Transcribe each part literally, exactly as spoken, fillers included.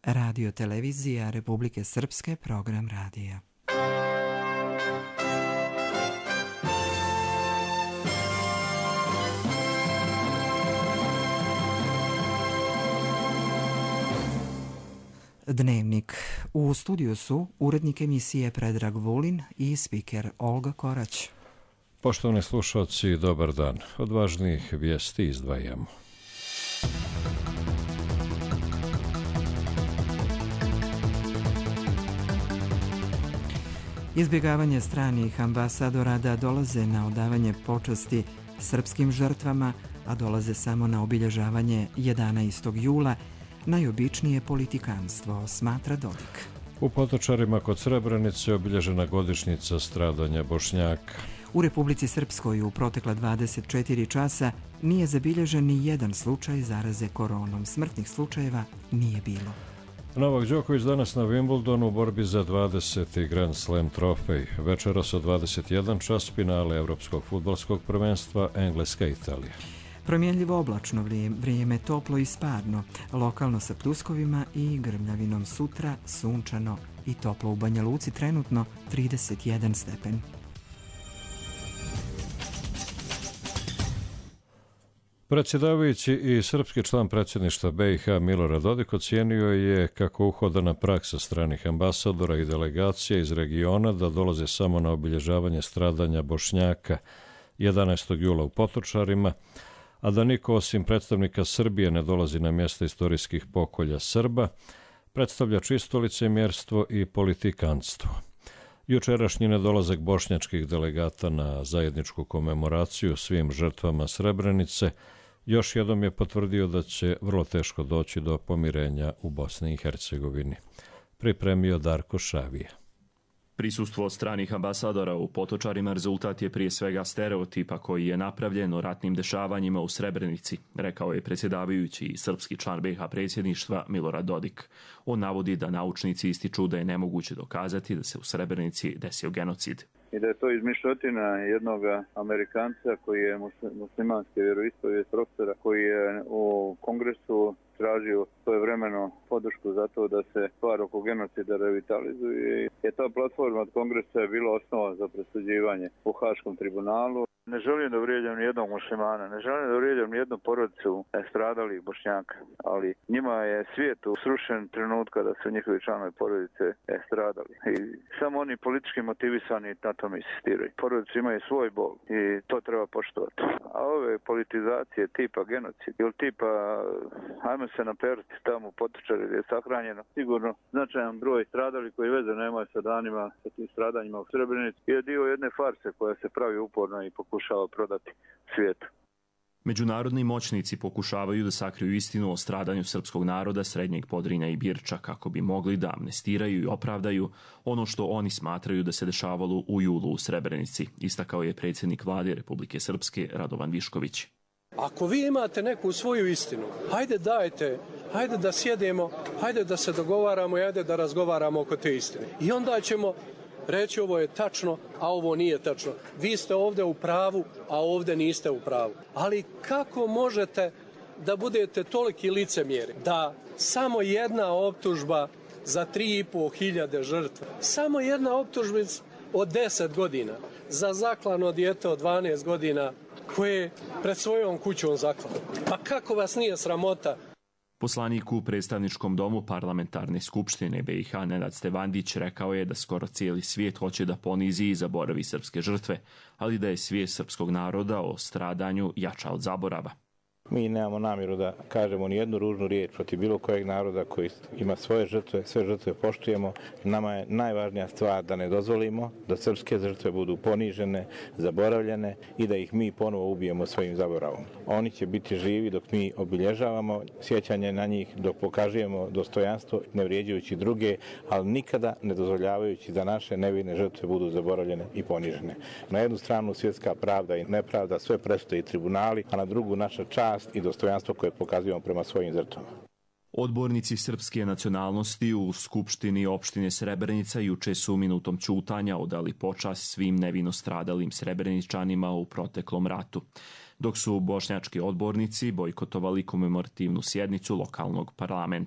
Radio televizija Republike Srpske, program radija. Dnevnik. U studiju su urednik emisije Predrag Vulin i spiker Olga Korać. Poštovani slušalci, dobar dan. Od važnijih vijesti izdvajamo. Izbjegavanje stranih ambasadora da dolaze na odavanje počasti srpskim žrtvama, a dolaze samo na obilježavanje jedanaestog jula, najobičnije politikanstvo, smatra Dodik. U Potočarima kod Srebrenice obilježena godišnjica stradanja Bošnjaka. U Republici Srpskoj u protekla dvadeset četiri časa nije zabilježen ni jedan slučaj zaraze koronom. Smrtnih slučajeva nije bilo. Novak Đoković danas na Wimbledonu u borbi za dvadeseti Grand Slam trofej. Večeras od dvadeset jedan čas finale Evropskog fudbalskog prvenstva Engleska-Italija. Promjenljivo oblačno vrijeme, toplo i sparno, lokalno sa pljuskovima i grmljavinom. Sutra sunčano i toplo, u Banja Luci trenutno trideset jedan stepen. Predsjedavajući i srpski član predsjedništva B i H Milorad Dodik ocijenio je kako uhodana praksa stranih ambasadora i delegacija iz regiona da dolaze samo na obilježavanje stradanja Bošnjaka jedanaestog jula u Potočarima, a da niko osim predstavnika Srbije ne dolazi na mjesta istorijskih pokolja Srba, predstavlja čisto licemjerstvo i politikanstvo. Jučerašnji nedolazak bošnjačkih delegata na zajedničku komemoraciju svim žrtvama Srebrenice još jednom je potvrdio da će vrlo teško doći do pomirenja u Bosni i Hercegovini. Pripremio Darko Šavije. Prisustvo stranih ambasadora u Potočarima rezultat je prije svega stereotipa koji je napravljen o ratnim dešavanjima u Srebrenici, rekao je predsjedavajući i srpski član B iH predsjedništva Milorad Dodik. On navodi da naučnici ističu da je nemoguće dokazati da se u Srebrenici desio genocid. I da je to izmišljotina jednog Amerikanca koji je muslimanske vjeroispovijesti, profesora, koji je u kongresu tražio svojevremeno podršku za to da se stvar oko genocida revitalizuje. I ta platforma od kongresa je bila osnova za presuđivanje u Haškom tribunalu. Ne želim da vrijeđam ni jednog muslimana, ne želim da vrijeđam ni jednu porodicu stradalih Bošnjaka, ali njima je svijet srušen trenutka da su njihovi članovi porodice stradali. I samo oni politički motivisani na tom insistiraju. Porodice imaju svoj bol i to treba poštovati. A ove politizacije tipa genocid ili tipa ajmo se naperiti tamo u Potočari gdje je sahranjeno sigurno značajan broj stradali koji veze nemaju sa danima, sa tim stradanjima u Srebrenici, je dio jedne farse koja se pravi uporno i pokušava prodati svijetu. Međunarodni moćnici pokušavaju da sakriju istinu o stradanju srpskog naroda Srednjeg Podrinja i Birča kako bi mogli da amnestiraju i opravdaju ono što oni smatraju da se dešavalo u julu u Srebrenici, istakao je predsjednik vlade Republike Srpske Radovan Višković. Ako vi imate neku svoju istinu, hajde dajte, hajde da sjedemo, hajde da se dogovaramo i hajde da razgovaramo oko te istine. I onda ćemo reći ovo je tačno, a ovo nije tačno. Vi ste ovdje u pravu, a ovdje niste u pravu. Ali kako možete da budete toliki licemjeri da samo jedna optužba za tri i po hiljade žrtve, samo jedna optužba od deset godina za zaklano dijete od dvanaest godina koje je pred svojom kućom zaklano. Pa kako vas nije sramota? Poslanik u predstavničkom domu parlamentarne skupštine B iH Nenad Stevandić rekao je da skoro cijeli svijet hoće da ponizi i zaboravi srpske žrtve, ali da je svijest srpskog naroda o stradanju jača od zaborava. Mi nemamo namjeru da kažemo ni jednu ružnu riječ protiv bilo kojeg naroda koji ima svoje žrtve, sve žrtve poštujemo. Nama je najvažnija stvar da ne dozvolimo da srpske žrtve budu ponižene, zaboravljene i da ih mi ponovo ubijemo svojim zaboravom. Oni će biti živi dok mi obilježavamo sjećanje na njih, dok pokažemo dostojanstvo ne vrijeđajući druge, ali nikada ne dozvoljavajući da naše nevine žrtve budu zaboravljene i ponižene. Na jednu stranu svjetska pravda i nepravda, sve presude i tribunali, a na drugu naša čast i dostojanstvo koje pokazujemo prema svojim žrtvama. Odbornici srpske nacionalnosti u Skupštini opštine Srebrenica juče su minutom ćutanja odali počast svim nevino stradalim Srebreničanima u proteklom ratu, dok su bošnjački odbornici bojkotovali komemorativnu sjednicu lokalnog parlamenta.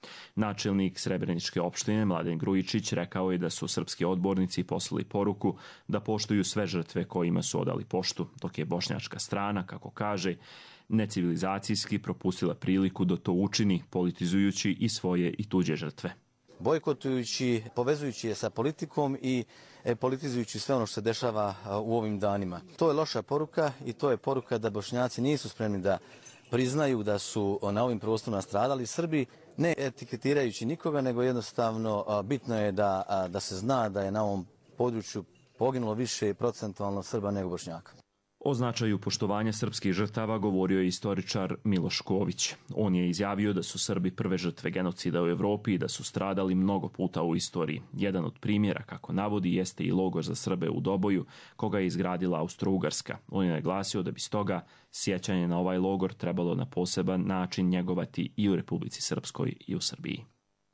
Načelnik Srebreničke opštine Mladen Grujičić rekao je da su srpski odbornici poslali poruku da poštuju sve žrtve kojima su odali poštu, dok je bošnjačka strana, kako kaže, necivilizacijski propustila priliku da to učini, politizujući i svoje i tuđe žrtve. Bojkotujući, povezujući je sa politikom i politizujući sve ono što se dešava u ovim danima. To je loša poruka i to je poruka da Bošnjaci nisu spremni da priznaju da su na ovim prostorima stradali. Srbi, ne etiketirajući nikoga, nego jednostavno bitno je da, da se zna da je na ovom području poginulo više procentualno Srba nego Bošnjaka. O značaju poštovanja srpskih žrtava govorio je istoričar Miloš Ković. On je izjavio da su Srbi prve žrtve genocida u Evropi i da su stradali mnogo puta u istoriji. Jedan od primjera, kako navodi, jeste i logor za Srbe u Doboju, koga je izgradila Austro-Ugarska. On je naglasio da bi stoga sjećanje na ovaj logor trebalo na poseban način njegovati i u Republici Srpskoj i u Srbiji.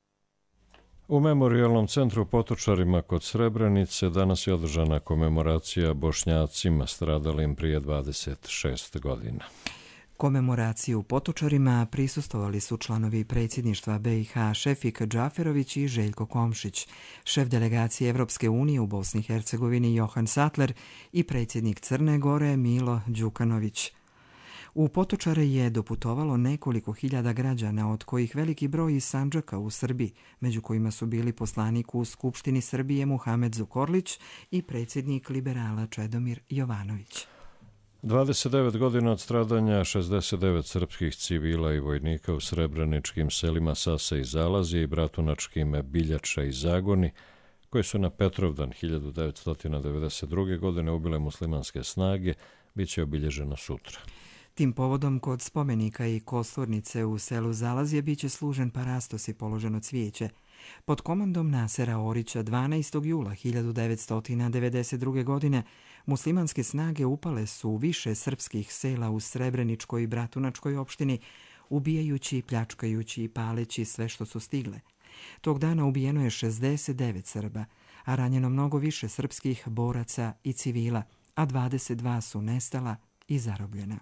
U Memorijalnom centru Potočarima kod Srebrenice danas je održana komemoracija Bošnjacima stradalim prije dvadeset šest godina. Komemoraciji u Potočarima prisustvovali su članovi predsjedništva B i H Šefik Džaferović i Željko Komšić, šef delegacije Evropske unije u Bosni i Hercegovini Johan Sattler i predsjednik Crne Gore Milo Đukanović. U Potočare je doputovalo nekoliko hiljada građana, od kojih veliki broj iz Sandžaka u Srbiji, među kojima su bili poslanik u Skupštini Srbije Muhamed Zukorlić i predsjednik liberala Čedomir Jovanović. dvadeset devet godina od stradanja šezdeset devet srpskih civila i vojnika u srebreničkim selima Sase i Zalazije i bratunačkim Biljača i Zagoni, koji su na Petrovdan hiljadu devetsto devedeset druge. godine ubile muslimanske snage, bit će obilježeno sutra. Tim povodom kod spomenika i kosturnice u selu Zalazije biće služen parastos i položeno cvijeće. Pod komandom Nasera Orića dvanaestog jula hiljadu devetsto devedeset druge. godine muslimanske snage upale su u više srpskih sela u Srebreničkoj i Bratunačkoj opštini, ubijajući, pljačkajući i paleći sve što su stigle. Tog dana ubijeno je šezdeset devet Srba, a ranjeno mnogo više srpskih boraca i civila, a dvadeset dva su nestala i zarobljena.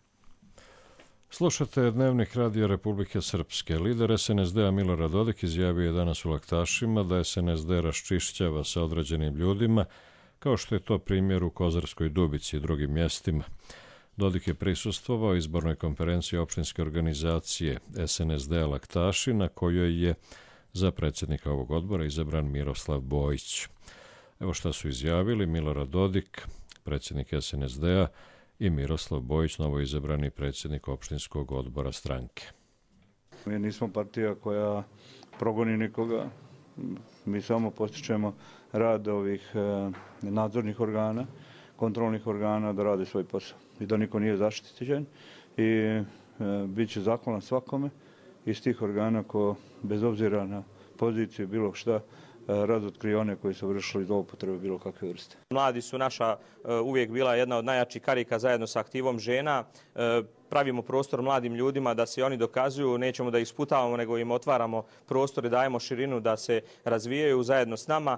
Slušate Dnevnik radija Republike Srpske. Lider S N S D-a Milorad Dodik izjavio je danas u Laktašima da S N S D raščišćava sa određenim ljudima, kao što je to primjer u Kozarskoj Dubici i drugim mjestima. Dodik je prisustvovao izbornoj konferenciji opštinske organizacije S N S D-a Laktaši, na kojoj je za predsjednika ovog odbora izabran Miroslav Bojić. Evo šta su izjavili Milorad Dodik, predsjednik S N S D-a, i Miroslav Bojić, novoizabrani predsjednik opštinskog odbora stranke. Mi nismo partija koja progoni nikoga, mi samo postičemo rad ovih nadzornih organa, kontrolnih organa da rade svoj posao i da niko nije zaštićen i bit će zahvalan svakome iz tih organa ko bez obzira na poziciju bilo šta razotkrije one koji su vršili zloupotrebe bilo kakve vrste. Mladi su naša uvijek bila jedna od najjačih karika zajedno sa aktivom žena. Pravimo prostor mladim ljudima da se oni dokazuju, nećemo da ih sputavamo, nego im otvaramo prostor i dajemo širinu da se razvijaju zajedno s nama.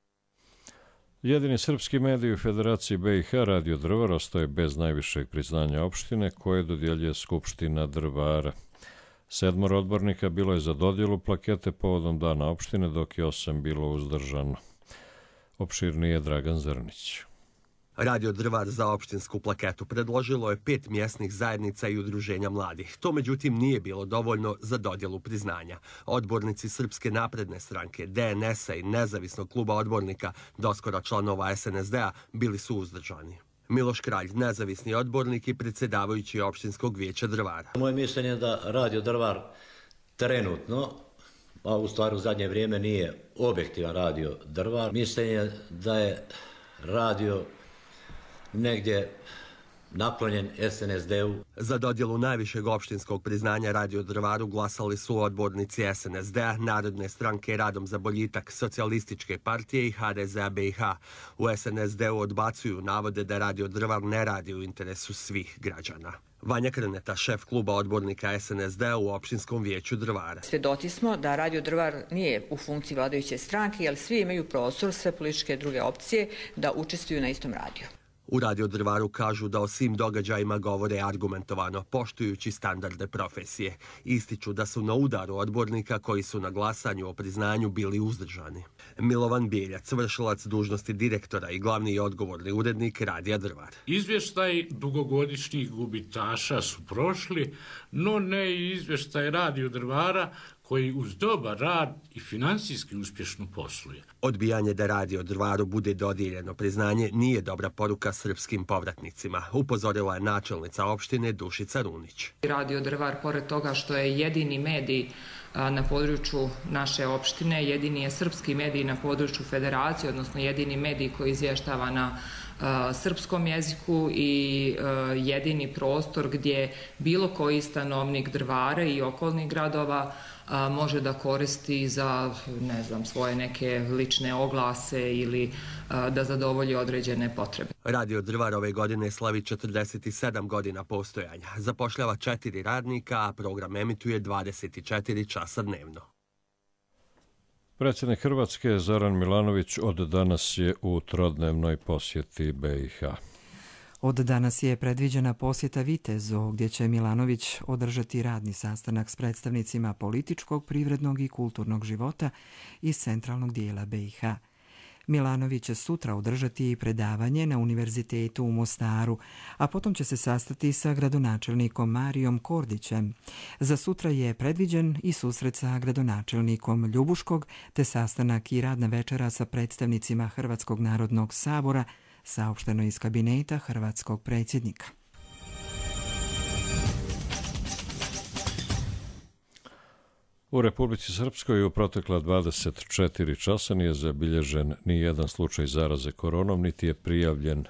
Jedini srpski medij u Federaciji B i H, Radio Drvar, ostaje bez najvišeg priznanja opštine koje dodjeljuje Skupština Drvara. Sedmor odbornika bilo je za dodjelu plakete povodom dana opštine, dok je osam bilo uzdržano. Opširnije Dragan Zrnić. Radio Drvar za opštinsku plaketu predložilo je pet mjesnih zajednica i udruženja mladih. To međutim nije bilo dovoljno za dodjelu priznanja. Odbornici Srpske napredne stranke, D N S-a i nezavisnog kluba odbornika, doskora članova S N S D-a, bili su uzdržani. Miloš Kralj, nezavisni odbornik i predsjedavajući opštinskog vijeća Drvara. Moje mišljenje je da Radio Drvar trenutno, a u stvari u zadnje vrijeme nije objektivan Radio Drvar, mišljenje je da je radio negdje naklonjen S N S D-u. Za dodjelu najvišeg opštinskog priznanja Radio Drvaru glasali su odbornici S N S D-a, Narodne stranke Radom za boljitak, Socijalističke partije i H D Z-a B i H. U S N S D-u odbacuju navode da Radio Drvar ne radi u interesu svih građana. Vanja Krneta, šef kluba odbornika S N S D-a u opštinskom vijeću Drvara. Svjedoci smo da Radio Drvar nije u funkciji vladajuće stranke, jer svi imaju prostor, sve političke druge opcije, da učestvuju na istom radiju. U Radio Drvaru kažu da o svim događajima govore argumentovano, poštujući standarde profesije. Ističu da su na udaru odbornika koji su na glasanju o priznanju bili uzdržani. Milovan Bijeljac, vršilac dužnosti direktora i glavni i odgovorni urednik Radija Drvar. Izvještaj dugogodišnjih gubitaša su prošli, no ne i izvještaj Radio Drvara koji uz dobar rad i financijski uspješno posluje. Odbijanje da Radio Drvaru bude dodijeljeno priznanje nije dobra poruka srpskim povratnicima, upozorila je načelnica opštine Dušica Runić. Radio Drvar, pored toga što je jedini medij na području naše opštine, jedini je srpski medij na području federacije, odnosno jedini medij koji izvještava na srpskom jeziku i jedini prostor gdje bilo koji stanovnik Drvara i okolnih gradova može da koristi za, ne znam, svoje neke lične oglase ili da zadovolji određene potrebe. Radio Drvar ove godine slavi četrdeset sedam godina postojanja. Zapošljava četiri radnika, a program emituje dvadeset četiri časa dnevno. Predsjednik Hrvatske Zoran Milanović od danas je u trodnevnoj posjeti B i H. Od danas je predviđena posjeta Vitezu, gdje će Milanović održati radni sastanak s predstavnicima političkog, privrednog i kulturnog života iz centralnog dijela B i H. Milanović će sutra održati i predavanje na Univerzitetu u Mostaru, a potom će se sastati sa gradonačelnikom Marijom Kordićem. Za sutra je predviđen i susret sa gradonačelnikom Ljubuškog, te sastanak i radna večera sa predstavnicima Hrvatskog narodnog sabora, saopšteno iz kabineta hrvatskog predsjednika. U Republici Srpskoj u protekla dvadeset četiri časa nije zabilježen ni jedan slučaj zaraze koronom, niti je prijavljen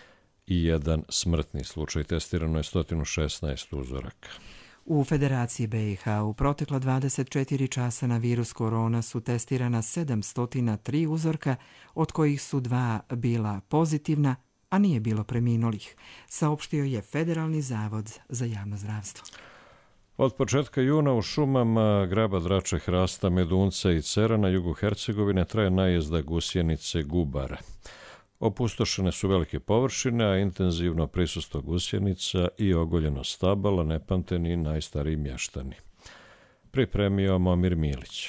i jedan smrtni slučaj. Testirano je sto šesnaest uzoraka. U Federaciji B i H u protekla dvadeset četiri časa na virus korona su testirana sedamsto tri uzorka, od kojih su dva bila pozitivna, a nije bilo preminulih, saopštio je Federalni zavod za javno zdravstvo. Od početka juna u šumama graba Drače, hrasta, medunca i cera na jugu Hercegovine traje najezda gusjenice gubara. Opustošene su velike površine, a intenzivno prisustvo gusjenica i ogoljeno stabala ne pamte ni najstariji mještani. Pripremio Momir Milić.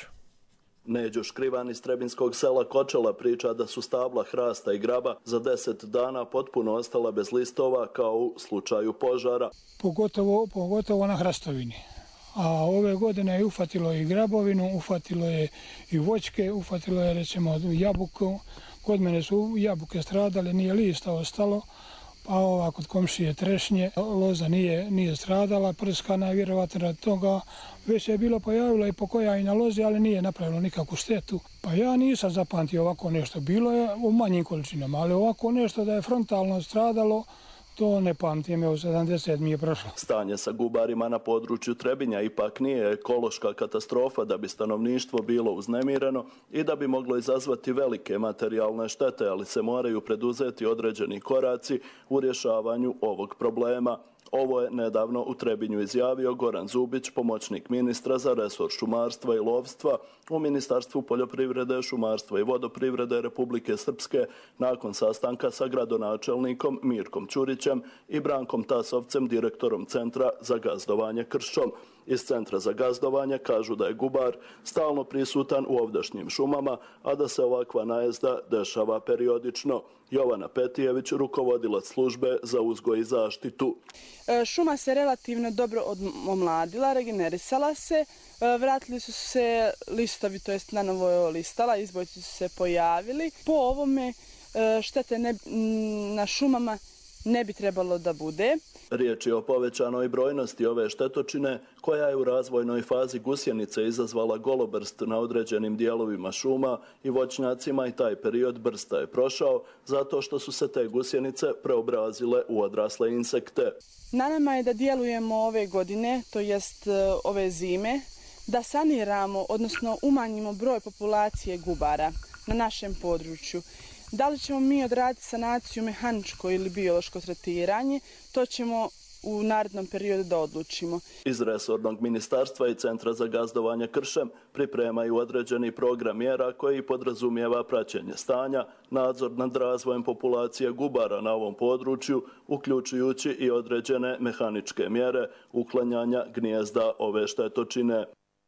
Neđo Škrivan iz Trebinskog sela Kočela priča da su stabla hrasta i graba za deset dana potpuno ostala bez listova kao u slučaju požara. Pogotovo, pogotovo na hrastovini. A ove godine je ufatilo i grabovinu, ufatilo je i voćke, ufatilo je recimo jabuku. Kod mene su jabuke stradale, nije lista ostalo, pa ova kod komšije trešnje, loza nije, nije stradala, prskana je vjerovatno rad toga. Već je bilo pojavilo i pokoja i na lozi, ali nije napravilo nikakvu štetu. Pa ja nisam zapamtio ovako nešto, bilo je u manjim količinama, ali ovako nešto da je frontalno stradalo, to ne pamtim, evo sedamdeset mi je prošlo. Stanje sa gubarima na području Trebinja ipak nije ekološka katastrofa da bi stanovništvo bilo uznemireno i da bi moglo izazvati velike materijalne štete, ali se moraju preduzeti određeni koraci u rješavanju ovog problema. Ovo je nedavno u Trebinju izjavio Goran Zubić, pomoćnik ministra za resor šumarstva i lovstva u Ministarstvu poljoprivrede, šumarstva i vodoprivrede Republike Srpske nakon sastanka sa gradonačelnikom Mirkom Ćurićem i Brankom Tasovcem, direktorom Centra za gazdovanje kršom. Iz Centra za gazdovanje kažu da je gubar stalno prisutan u ovdašnjim šumama, a da se ovakva najezda dešava periodično. Jovana Petijević, rukovodilac službe za uzgoj i zaštitu. Šuma se relativno dobro omladila, regenerisala se, vratili su se listovi, to jest na novo je listala, izbojci su se pojavili. Po ovome štete ne, na šumama ne bi trebalo da bude. Riječ je o povećanoj brojnosti ove štetočine koja je u razvojnoj fazi gusjenice izazvala golobrst na određenim dijelovima šuma i voćnjacima i taj period brsta je prošao zato što su se te gusjenice preobrazile u odrasle insekte. Na nama je da djelujemo ove godine, to jest ove zime, da saniramo, odnosno umanjimo broj populacije gubara na našem području. Da li ćemo mi odraditi sanaciju mehaničko ili biološko tretiranje, to ćemo u narednom periodu da odlučimo. Iz resornog ministarstva i Centra za gazdovanje kršem pripremaju određeni program mjera koji podrazumijeva praćenje stanja, nadzor nad razvojem populacije gubara na ovom području, uključujući i određene mehaničke mjere uklanjanja gnijezda ove štetočine.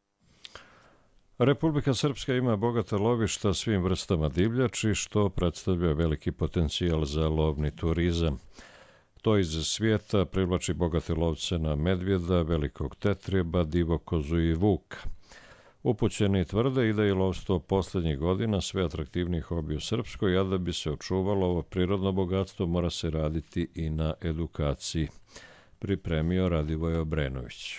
Republika Srpska ima bogata lovišta svim vrstama divljači, što predstavlja veliki potencijal za lovni turizam. To iz svijeta privlači bogate lovce na medvjeda, velikog tetrijeba, divokozu i vuka. Upućeni tvrde i da je lovstvo posljednjih godina sve atraktivniji hobi u Srpskoj, a da bi se očuvalo ovo prirodno bogatstvo mora se raditi i na edukaciji. Pripremio Radivoj Obrenović.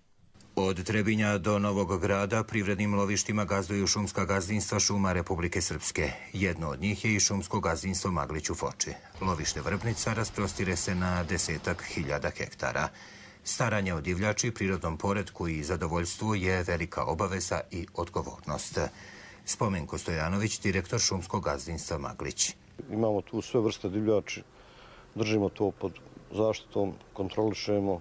Od Trebinja do Novog Grada privrednim lovištima gazduju šumska gazdinstva šuma Republike Srpske. Jedno od njih je i šumsko gazdinstvo Maglić u Foči. Lovište Vrbnica rasprostire se na desetak hiljada hektara. Staranje o divljači, prirodnom poretku i zadovoljstvu je velika obaveza i odgovornost. Spomenko Stojanović, direktor šumskog gazdinstva Maglić. Imamo tu sve vrste divljači, držimo to pod zaštitom, kontrolišemo,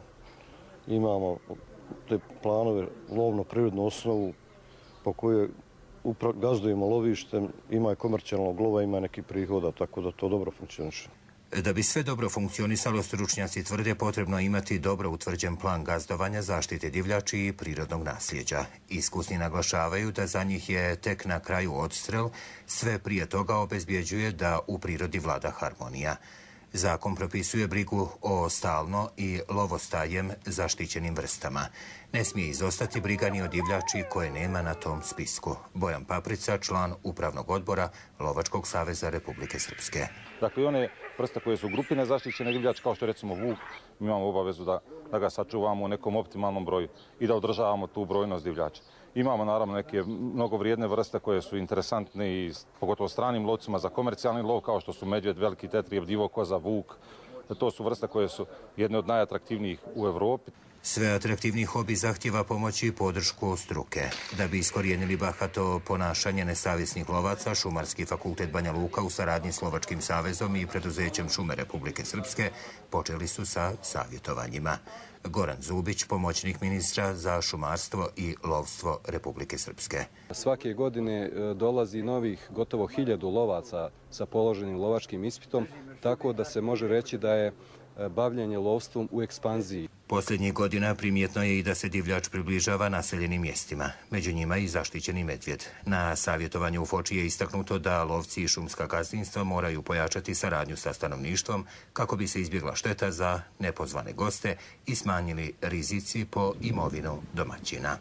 imamo te planove, lovno-prirodnu osnovu po kojoj gazdujemo lovištem, ima i komercijalnog lova, ima neki prihoda, tako da to dobro funkcioniše. Da bi sve dobro funkcionisalo, stručnjaci tvrde potrebno imati dobro utvrđen plan gazdovanja, zaštite divljači i prirodnog nasljeđa. Iskusni naglašavaju da za njih je tek na kraju odstrel, sve prije toga obezbjeđuje da u prirodi vlada harmonija. Zakon propisuje brigu o stalno i lovostajem zaštićenim vrstama. Ne smije izostati briga ni o divljači koje nema na tom spisku. Bojan Paprica, član Upravnog odbora Lovačkog saveza Republike Srpske. Dakle, one vrste koje su grupine zaštićene divljači, kao što recimo vuk, mi imamo obavezu da, da ga sačuvamo u nekom optimalnom broju i da održavamo tu brojnost divljača. Imamo naravno neke mnogo vrijedne vrste koje su interesantne i pogotovo stranim lovcima za komercijalni lov, kao što su medvjed, veliki tetrijeb, divokoza, vuk. To su vrste koje su jedne od najatraktivnijih u Evropi. Sve atraktivni hobi zahtjeva pomoć i podršku struke. Da bi iskorijenili bahato ponašanje nesavjesnih lovaca, Šumarski fakultet Banja Luka u saradnji s Lovačkim savezom i preduzećem Šume Republike Srpske počeli su sa savjetovanjima. Goran Zubić, pomoćnik ministra za šumarstvo i lovstvo Republike Srpske. Svake godine dolazi novih gotovo hiljadu lovaca sa položenim lovačkim ispitom, tako da se može reći da je bavljenje lovstvom u ekspanziji. Posljednjih godina primjetno je i da se divljač približava naseljenim mjestima, među njima i zaštićeni medvjed. Na savjetovanju u Foči je istaknuto da lovci i šumska gazdinstva moraju pojačati saradnju sa stanovništvom kako bi se izbjegla šteta za nepozvane goste i smanjili rizici po imovinu domaćina.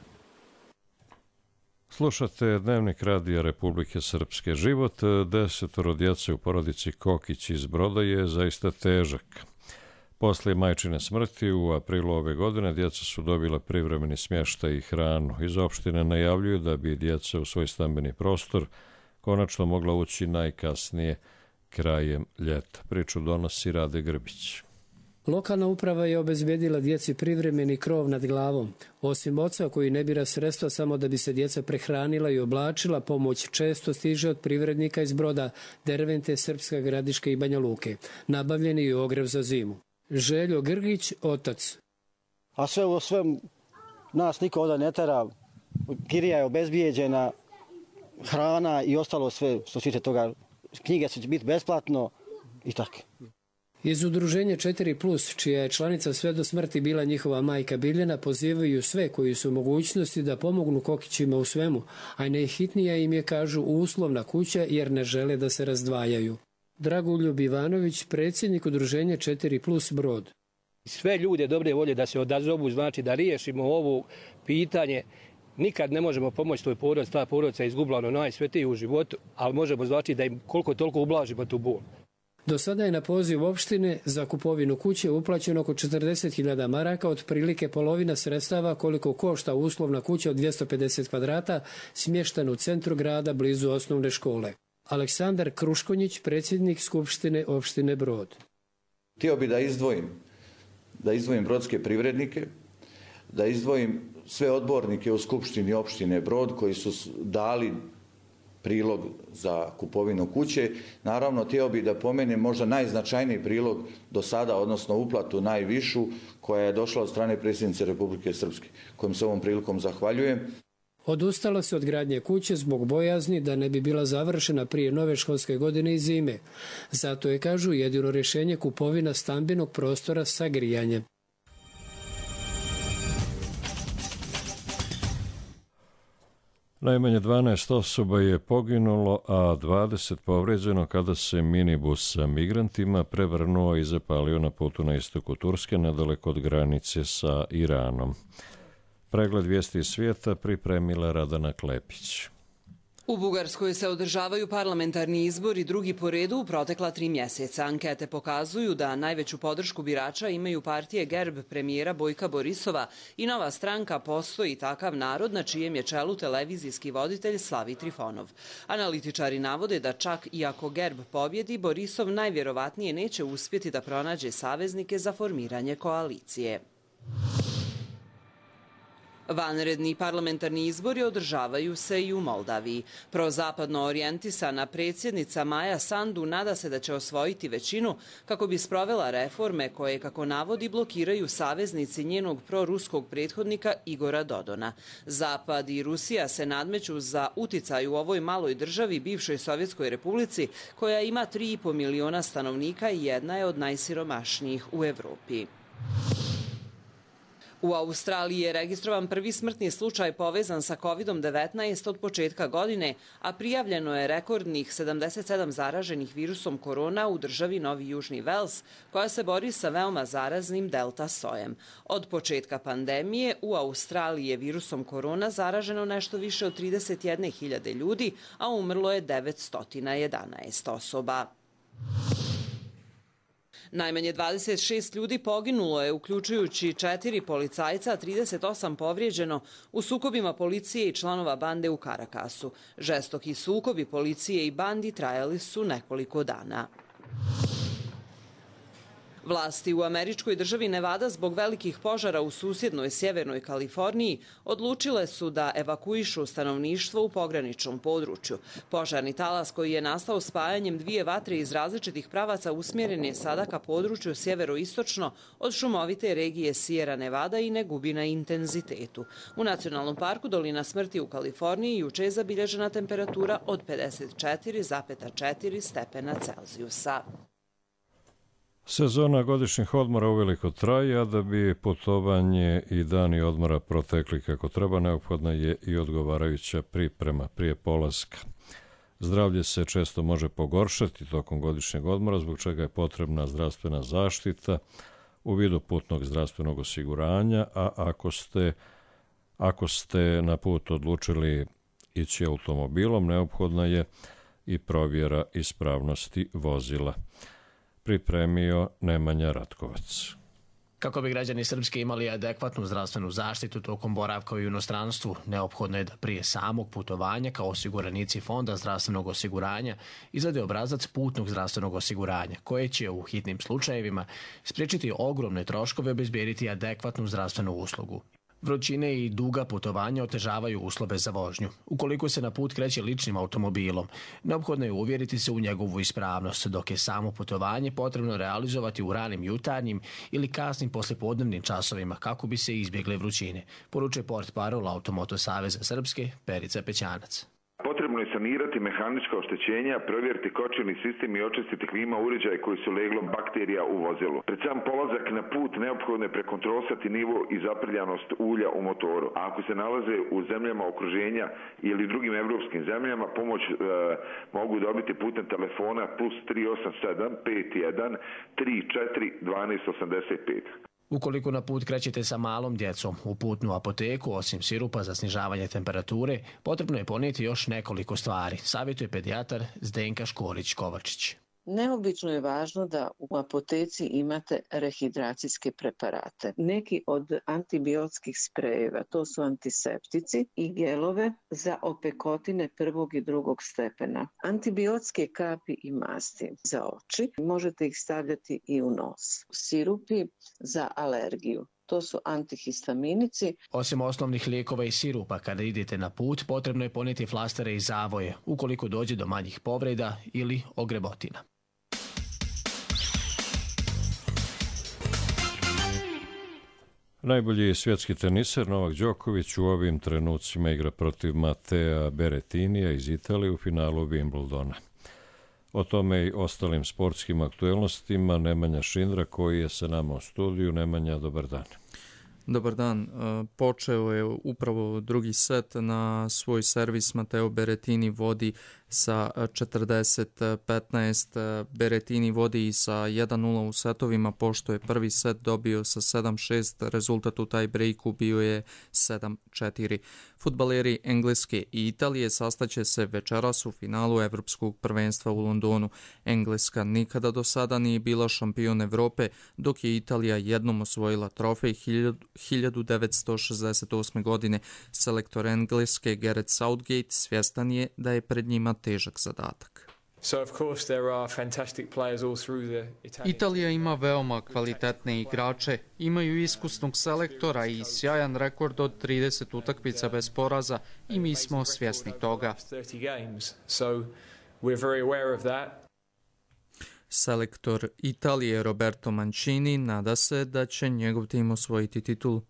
Slušate Dnevnik radija Republike Srpske. Život desetoro djece u porodici Kokić iz Broda je zaista težak. Poslije majčine smrti u aprilu ove godine djeca su dobila privremeni smještaj i hranu. Iz opštine najavljuju da bi djeca u svoj stambeni prostor konačno mogla ući najkasnije krajem ljeta. Priču donosi Rade Grbić. Lokalna uprava je obezbedila djeci privremeni krov nad glavom. Osim oca koji ne bira sredstva samo da bi se djeca prehranila i oblačila, pomoć često stiže od privrednika iz Broda, Dervente, Srpska Gradiška i Banja Luke. Nabavljen je i ogrev za zimu. Željo Grgić, otac. A sve u sve nas niko ovdje ne tera. Kirija je obezbijeđena, hrana i ostalo sve što se tiče toga. Knjige će biti besplatno i tako. Iz udruženja četiri plus, čija je članica sve do smrti bila njihova majka Biljana, pozivaju sve koji su u mogućnosti da pomognu Kokićima u svemu, a najhitnija im je, kažu, uslovna kuća jer ne žele da se razdvajaju. Dragoljub Ivanović, predsjednik udruženja četiri plus Brod. Sve ljude dobre volje da se odazovu, znači da riješimo ovo pitanje. Nikad ne možemo pomoći toj porodici, ta porodica je izgubila ono najsvetije u životu, ali možemo znači da im koliko toliko ublažimo tu bol. Do sada je na poziv opštine za kupovinu kuće uplaćeno oko četrdeset hiljada maraka, otprilike polovina sredstava koliko košta uslovna kuća od dvjesto pedeset kvadrata, smještena u centru grada blizu osnovne škole. Aleksandar Kruškonjić, predsjednik Skupštine opštine Brod. Htio bi da izdvojim, da izdvojim brodske privrednike, da izdvojim sve odbornike u Skupštini opštine Brod koji su dali prilog za kupovinu kuće. Naravno, htio bih da pomenem možda najznačajniji prilog do sada, odnosno uplatu najvišu, koja je došla od strane predsjednice Republike Srpske, kojom se ovom prilikom zahvaljujem. Odustalo se od gradnje kuće zbog bojazni da ne bi bila završena prije nove školske godine i zime. Zato je, kažu, jedino rješenje kupovina stambenog prostora sa grijanjem. Najmanje dvanaest osoba je poginulo, a dvadeset povređeno kada se minibus sa migrantima prevrnuo i zapalio na putu na istoku Turske, nedaleko od granice sa Iranom. Pregled vijesti iz svijeta pripremila Radana Klepić. U Bugarskoj se održavaju parlamentarni izbori drugi po redu u protekla tri mjeseca. Ankete pokazuju da najveću podršku birača imaju partije Gerb premijera Bojka Borisova i Nova stranka Postoji takav narod, na čijem je čelu televizijski voditelj Slavi Trifonov. Analitičari navode da čak i ako Gerb pobjedi, Borisov najvjerovatnije neće uspjeti da pronađe saveznike za formiranje koalicije. Vanredni parlamentarni izbori održavaju se i u Moldaviji. Prozapadno orijentisana predsjednica Maja Sandu nada se da će osvojiti većinu kako bi sprovela reforme koje, kako navodi, blokiraju saveznici njenog proruskog prethodnika Igora Dodona. Zapad i Rusija se nadmeću za uticaj u ovoj maloj državi, bivšoj Sovjetskoj republici, koja ima tri i po miliona stanovnika i jedna je od najsiromašnijih u Evropi. U Australiji je registrovan prvi smrtni slučaj povezan sa kovid devetnaest od početka godine, a prijavljeno je rekordnih sedamdeset sedam zaraženih virusom korona u državi Novi Južni Vels, koja se bori sa veoma zaraznim delta sojem. Od početka pandemije u Australiji je virusom korona zaraženo nešto više od trideset jedne hiljade ljudi, a umrlo je devetsto jedanaest osoba. Najmanje dvadeset šest ljudi poginulo je, uključujući četiri policajca, a trideset osam povrijeđeno u sukobima policije i članova bande u Karakasu. Žestoki sukobi policije i bandi trajali su nekoliko dana. Vlasti u američkoj državi Nevada zbog velikih požara u susjednoj sjevernoj Kaliforniji odlučile su da evakuišu stanovništvo u pograničnom području. Požarni talas koji je nastao spajanjem dvije vatre iz različitih pravaca usmjeren je sada ka području sjeveroistočno od šumovite regije Sierra Nevada i ne gubi na intenzitetu. U Nacionalnom parku Dolina smrti u Kaliforniji juče je zabilježena temperatura od pedeset četiri zarez četiri stepena Celzijusa. Sezona godišnjih odmora uveliko traje, a da bi putovanje i dani odmora protekli kako treba, neophodna je i odgovarajuća priprema prije polaska. Zdravlje se često može pogoršati tokom godišnjeg odmora, zbog čega je potrebna zdravstvena zaštita u vidu putnog zdravstvenog osiguranja, a ako ste, ako ste na put odlučili ići automobilom, neophodna je i provjera ispravnosti vozila. Pripremio Nemanja Ratkovac. Kako bi građani Srpske imali adekvatnu zdravstvenu zaštitu tokom boravka u inostranstvu, neophodno je da prije samog putovanja kao osiguranici Fonda zdravstvenog osiguranja izrade obrazac putnog zdravstvenog osiguranja, koje će u hitnim slučajevima spriječiti ogromne troškove i obezbijediti adekvatnu zdravstvenu uslugu. Vrućine i duga putovanja otežavaju uslove za vožnju. Ukoliko se na put kreće ličnim automobilom, neophodno je uvjeriti se u njegovu ispravnost, dok je samo putovanje potrebno realizovati u ranim jutarnjim ili kasnim poslijepodnevnim časovima kako bi se izbjegle vrućine, poručuje portparol Automoto Saveza Srpske Perica Pećanac. Potrebno je sanirati mehanička oštećenja, provjeriti kočilni sistem i očistiti klima uređaje koji su leglom bakterija u vozilu. Pred sam polazak na put neophodno je prekontrolisati nivo i zaprljanost ulja u motoru. A ako se nalaze u zemljama okruženja ili drugim evropskim zemljama, pomoć e, mogu dobiti putem telefona plus tri osam sedam pet jedan tri četiri dvanaest osamdeset pet. Ukoliko na put krećete sa malom djecom u putnu apoteku, osim sirupa za snižavanje temperature, potrebno je ponijeti još nekoliko stvari, savjetuje pedijatar Zdenka Škorić-Kovačić. Neobično je važno da u apoteci imate rehidracijske preparate. Neki od antibiotskih sprejeva, to su antiseptici i gelove za opekotine prvog i drugog stepena. Antibiotske kapi i masti za oči, možete ih stavljati i u nos. Sirupi za alergiju. to su antihistaminici. Osim osnovnih lijekova i sirupa, kada idete na put, potrebno je ponijeti flastere i zavoje, ukoliko dođe do manjih povreda ili ogrebotina. Najbolji svjetski teniser Novak Đoković u ovim trenucima igra protiv Matea Berettinija iz Italije u finalu Wimbledona. O tome i ostalim sportskim aktuelnostima Nemanja Šindra koji je sa nama u studiju. Nemanja, dobar dan. Dobar dan. Počeo je upravo drugi set na svoj servis. Mateo Berettini vodi sa četrdeset petnaest. Berettini vodi i sa jedan nula u setovima, pošto je prvi set dobio sa sedam šest. Rezultat u taj breaku bio je sedam četiri. Fudbaleri Engleske i Italije sastaće se večeras u finalu Evropskog prvenstva u Londonu. Engleska nikada do sada nije bila šampion Evrope, dok je Italija jednom osvojila trofej hiljadu devetsto šezdeset osme. godine. Selektor Engleske Gareth Southgate svjestan je da je pred njima težak zadatak. Italija ima veoma kvalitetne igrače, imaju iskusnog selektora i sjajan rekord od trideset utakmica bez poraza i mi smo svjesni toga. Selektor Italije Roberto Mancini nada se da će njegov tim osvojiti titulu.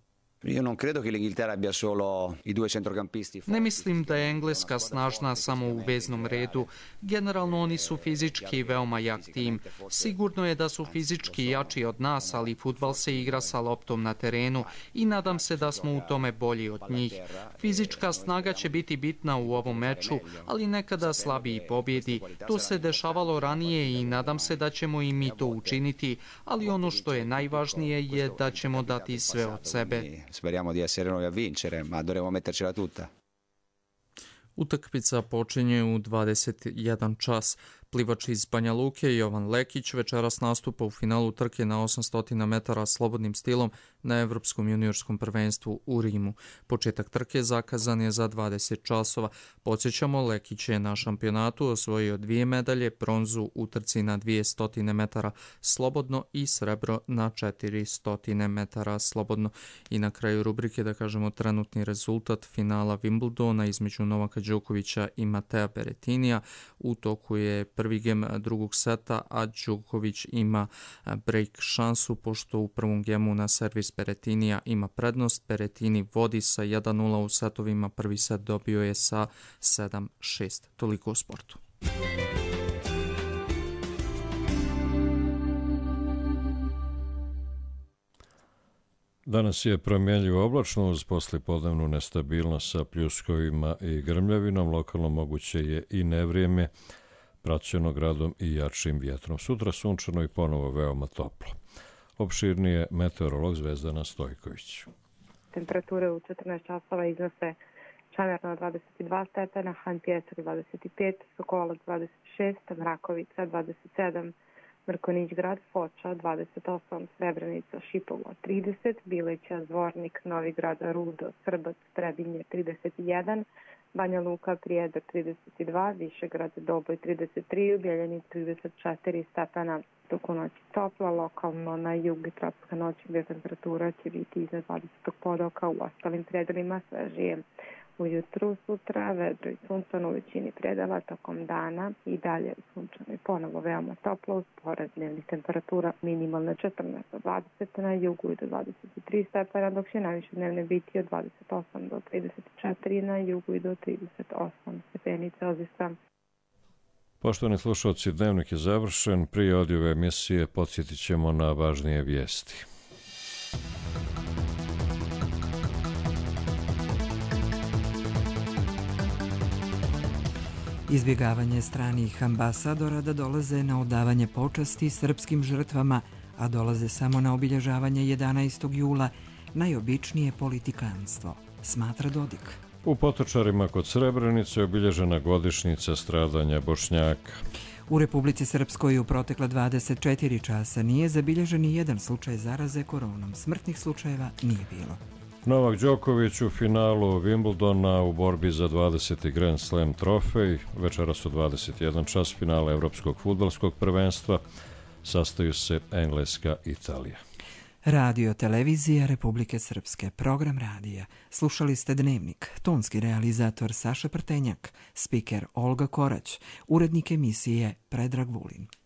Ne mislim da je Engleska snažna samo u veznom redu. Generalno oni su fizički veoma jak tim. Sigurno je da su fizički jači od nas, ali fudbal se igra sa loptom na terenu i nadam se da smo u tome bolji od njih. Fizička snaga će biti bitna u ovom meču, ali nekada slabiji pobjedi. To se dešavalo ranije i nadam se da ćemo i mi to učiniti, ali ono što je najvažnije je da ćemo dati sve od sebe. Speriamo di essere noi a vincere, ma dovremo mettercela tutta. Utakmica počinje u dvadeset jedan čas. Plivač iz Banja Luke Jovan Lekić večeras nastupa u finalu trke na osamsto metara slobodnim stilom na Evropskom juniorskom prvenstvu u Rimu. Početak trke zakazan je za dvadeset časova. Podsjećamo, Lekić je na šampionatu osvojio dvije medalje, bronzu u trci na dvjesto metara slobodno i srebro na četiristo metara slobodno. I na kraju rubrike da kažemo trenutni rezultat finala Wimbledona između Novaka Đokovića i Matea Berettinija. U toku je prvi gem drugog seta, a Đoković ima break šansu pošto u prvom gemu na servis Berettinija ima prednost. Berettini vodi sa jedan nula u setovima, prvi set dobio je sa sedam šest. Toliko o sportu. Danas je promjenljivo oblačno uz poslijepodnevnu nestabilnost sa pljuskovima i grmljavinom. Lokalno moguće je i nevrijeme, praćeno gradom i jačim vjetrom. Sutra sunčano i ponovo veoma toplo. Opširnije meteorolog Zvezdana Stojković. Temperature u četrnaest časova iznose Čamerno dvadeset dva stepena, Han Pjecer dvadeset pet, Sokolac dvadeset šest, Mrakovica dvadeset sedam, Mrkonić grad, Foča dvadeset osam, Srebrenica, Šipovo trideset, Bileća, Zvornik, Novi grad, Rudo, Srbac, Trebinje trideset jedan, Banja Luka, Prijedor trideset dva, Višegrad, Doboj trideset tri, Bjeljanic trideset četiri stepena. Toku noći topla, lokalno na jug i tropska noć gdje temperatura će biti iznad dvadeset podoka, u ostalim predelima svežije. Ujutru sutra vedro i sunčano u većini predela, tokom dana i dalje sunčano i ponovo veoma toplo uz porast dnevnih temperatura minimalne četrnaest do dvadeset na jugu i do dvadeset tri stepena, dok će najviše dnevne biti od dvadeset osam do trideset četiri na jugu i do trideset osam stepeni Celzijusa. Poštovani slušalci, dnevnik je završen. Prije odjave emisije podsjetit ćemo na važnije vijesti. Izbjegavanje stranih ambasadora da dolaze na odavanje počasti srpskim žrtvama, a dolaze samo na obilježavanje jedanaestog jula, najobičnije politikanstvo, smatra Dodik. U Potočarima kod Srebrenice obilježena godišnjica stradanja Bošnjaka. U Republici Srpskoj u protekla dvadeset četiri časa nije zabilježen ni jedan slučaj zaraze koronom. Smrtnih slučajeva nije bilo. Novak Đoković u finalu Wimbledona u borbi za dvadeseti Grand Slam trofej. Večeras u dvadeset jedan čas finala Evropskog fudbalskog prvenstva. Sastaju se Engleska i Italija. Radio Televizija Republike Srpske, program radija. Slušali ste Dnevnik, tonski realizator Saša Prtenjak, spiker Olga Korać, urednik emisije Predrag Vulin.